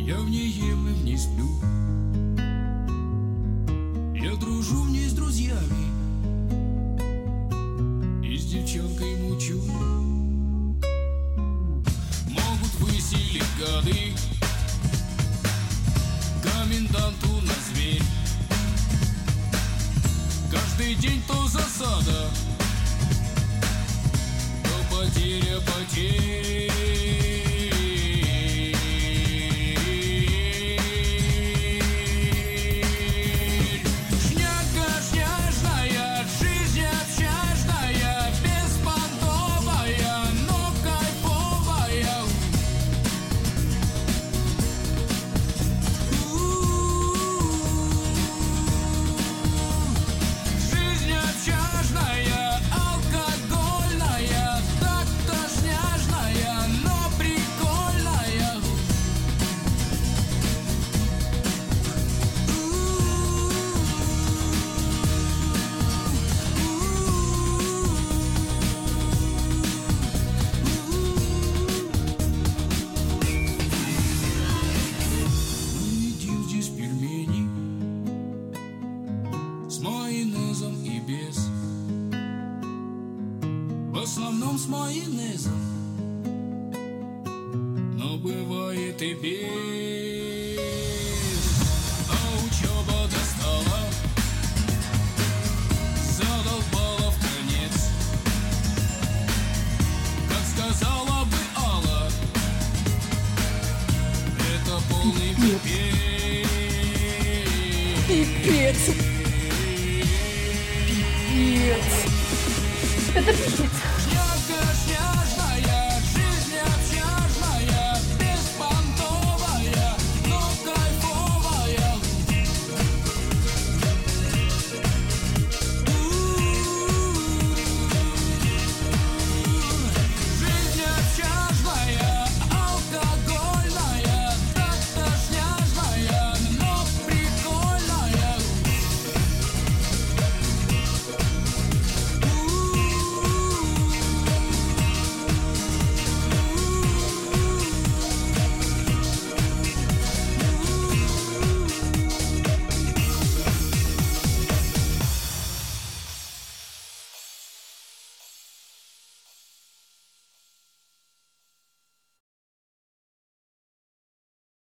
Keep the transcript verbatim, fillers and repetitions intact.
Я в ней ем и в ней сплю. Я дружу в ней с друзьями и с девчонкой мучу. Могут выселить гады коменданту на зверь. Каждый день то засада, то потеря потерь. С майонезом и без, в основном с майонезом, но бывает и без. А учеба достала, задолбала вконец. Как сказала бы Алла, это полный пипец. Пипец. Пипец. Это пипец.